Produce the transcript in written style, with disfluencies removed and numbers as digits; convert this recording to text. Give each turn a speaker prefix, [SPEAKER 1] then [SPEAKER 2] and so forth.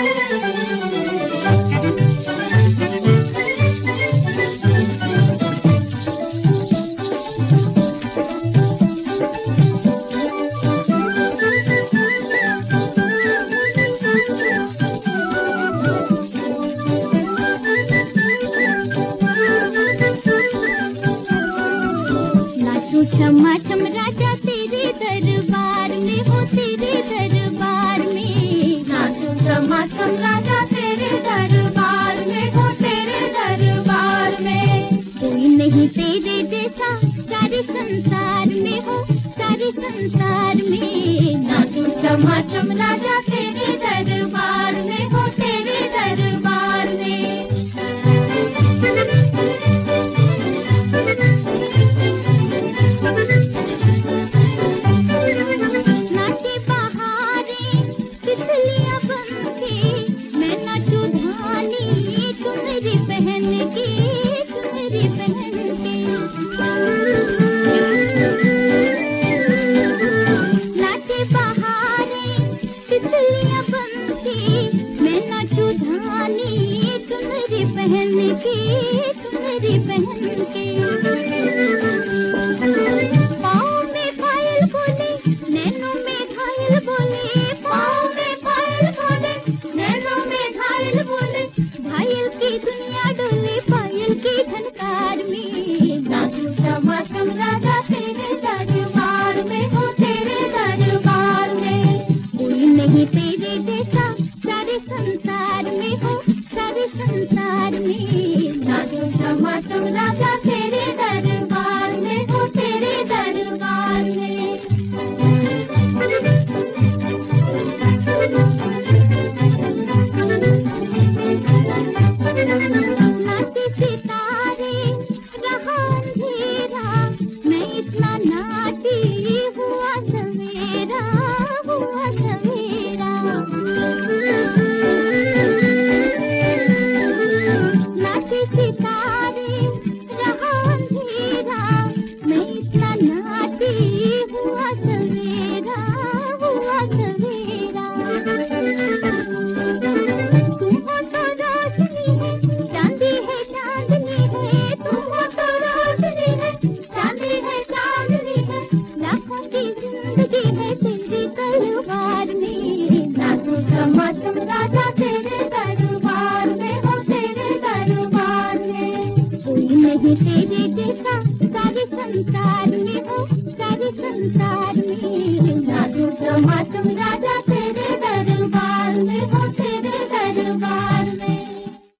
[SPEAKER 1] क्षमा क्षम राजा तेरे दरबार में हो, तेरे दरबार में नाचो क्षमा क्षम राजा तेरे दरबार में हो, तेरे दरबार में। कोई नहीं तेरे जैसा सारे संसार में हो, सारे संसार